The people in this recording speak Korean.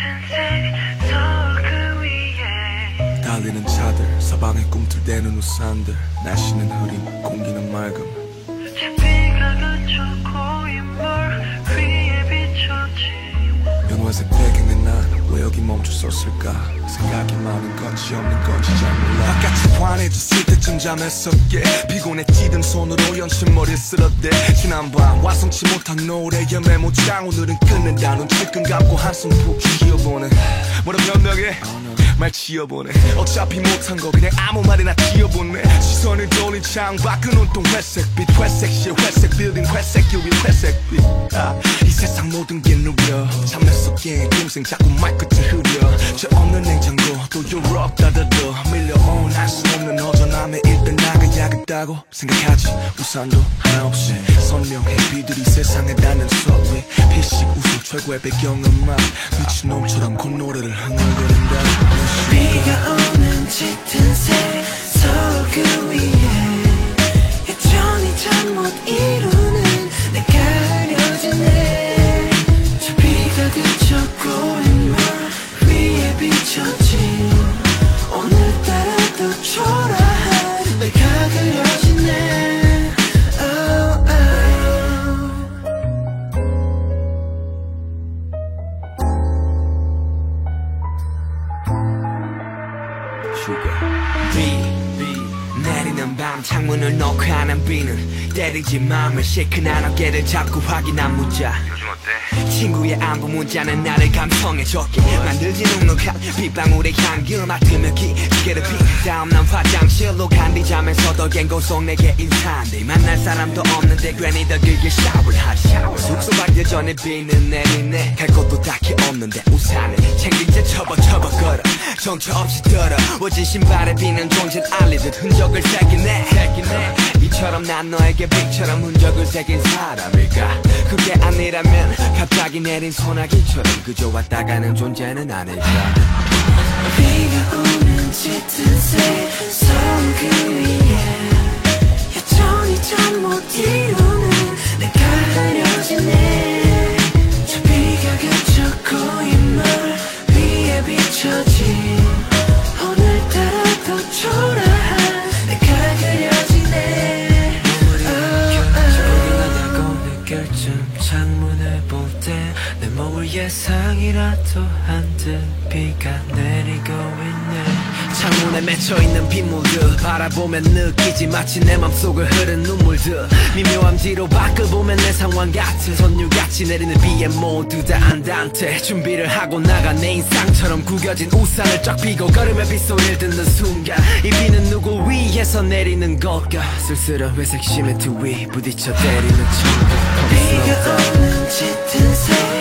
달리는 차들, 사방에 꿈틀대는 우산들, 날씨는 흐림, 공기는 맑음. 비가 그쳐 고인물 위에 비춰진 연화색 배경에 난 왜 여기 멈춰섰을까. 생각이 많은 건지 없는 건지 잘 몰라. 바깥이 환해졌을 때쯤 잠에서 깨 피곤해지던 손으로 연신머리를 쓸어대. 지난밤 완성치 못한 노래의 메모장 오늘은 끝낸다. 눈 질끈 감고 한숨 푹 쉬어보네. 뭐라 변명해 말 지어보네. 어차피 못한 거 그냥 아무 말이나 지어보네. 시선을 돌린 창밖은 온통 회색빛. 회색실 회색 빌딩 회색 유리 회색빛. 이 세상 모든 게 누려 잠에서 깨 동생 자꾸 마이크 끝에 흐려. 저 없는 냉장고 또 유럽 따다도 밀려온 알 수 없는 허전함에 일단 나가야겠다고 생각하지. 우산도 하나 없이 선명해 비들이 세상에 닿는 소리. 피식 웃음 최고의 배경음악 미친놈처럼 그 노래를 흥얼거린다. 비가 오는 짙은 새 그 위에 여전히 잠 못 이루는 내가 그려지네. 저 비가 그쳐 고인물 위에 비춰진 오늘따라 또 초라한 내가 그려지네. 비 내리는 밤 창문을 놓고 하는 비는 때리지 마음을 시큰한 어깨를 잡고 확인한 문자. 요즘 어때? 친구의 안부 문자는 나를 감성에 젖게 만들지. 눅눅한 빗방울의 향기를 맡으며 기계를 피. 다음 난 화장실로 간뒤 잠에서도 갱고 속 내게 인사한대. 만날 사람도 없는데 괜히 더 길게 샤워를 하지. 숙소가기 전에 비는 내리네. 갈 곳도 딱히 없는데 우산을 챙긴 채 접어 걸어 정처 없이 더러워진 신발에 비는 존재를 알리듯 흔적을 새기네. 이처럼 난 너에게 빛처럼 흔적을 새긴 사람일까. 그게 아니라면 갑자기 내린 소나기처럼 그저 왔다 가는 존재는 아닐까. 비가 오는 짙은 새그 위에 여전히 잠 못 이루는 내가 흐려지네. 저 비가 그쳐 고인물 위에 비춰진 오늘따라 더 초라한 내가 그려지네. 조용하다고 느낄 쯤 창문을 볼 때 내 몸을 예상이라도 한 듯 비가 내리고 있네. 창문에 맺혀있는 빗물들 바라보면 느끼지 마치 내 맘속을 흐른 눈물들. 미묘한 뒤로 밖을 보면 내 상황 같은 선율같이 내리는 비에 모두 다 안단테. 준비를 하고 나가 내 인상처럼 구겨진 우산을 쫙 펴고 걸음에 빗소리를 듣는 순간 이 비는 누구 위에서 내리는 걸까. 쓸쓸한 회색 시멘트 위 부딪혀 때리는 천국. 비가 오는 짙은 새